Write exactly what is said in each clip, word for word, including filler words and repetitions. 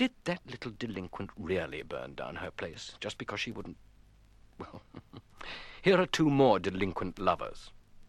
Did that little delinquent really burn down her place just because she wouldn't... Well, here are two more delinquent lovers.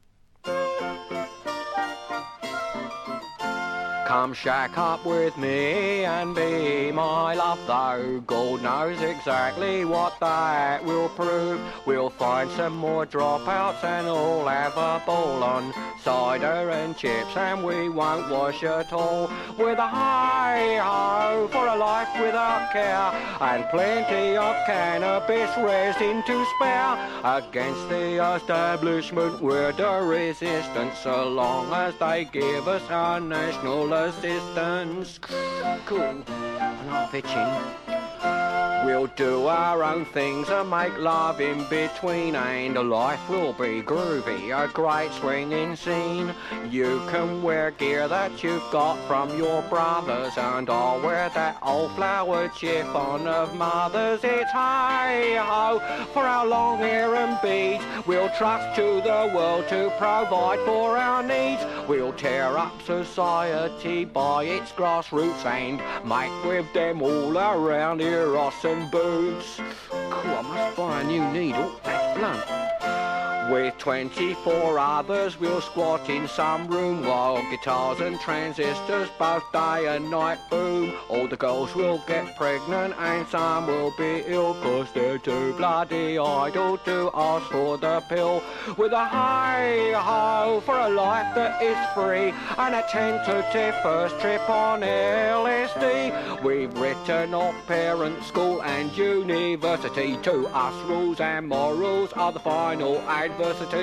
Come shack up with me and be my love, though God knows exactly what that will prove. We'll find some more dropouts and all have a ball on cider and chips, and we won't wash at all. With a hi-ho for a life without care, and plenty of cannabis resin to spare. Against the establishment we're the resistance, so long as they give us our national assistance. Cool, and half itching. We'll do our own things and make love in between, and life will be groovy, a great swinging scene. You can wear gear that you've got from your brothers, and I'll wear that old flowered chiffon of mother's. It's hi-ho for our long hair and beads. We'll trust to the world to provide for our needs. We'll tear up society by its grassroots and make with them all around Eros and boots. Cool, I must buy a new needle. That's blunt. With twenty-four others we'll squat in some room while guitars and transistors both day and night boom. All the girls will get pregnant and some will be ill, cause they're too bloody idle to ask for the pill. With a hi-ho for a life that is free and a tentative first trip on L S D. We've written off parent, school and university. To us rules and morals are the final adversity.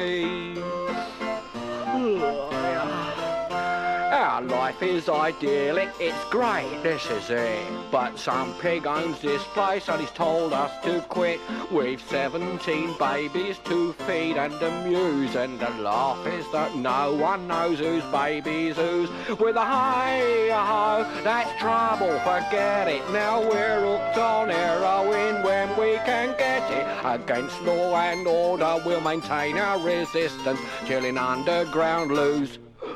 Our life is idyllic, it's great, this is it. But some pig owns this place and he's told us to quit. We've seventeen babies to feed and amuse, and the laugh is that no one knows whose baby's whose. With a hi-ho, that's trouble, forget it. Now we're hooked on heroin when we can get it. Against law and order we'll maintain our resistance till in underground loos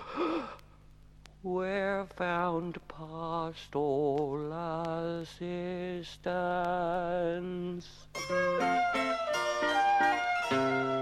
we're found past all assistance.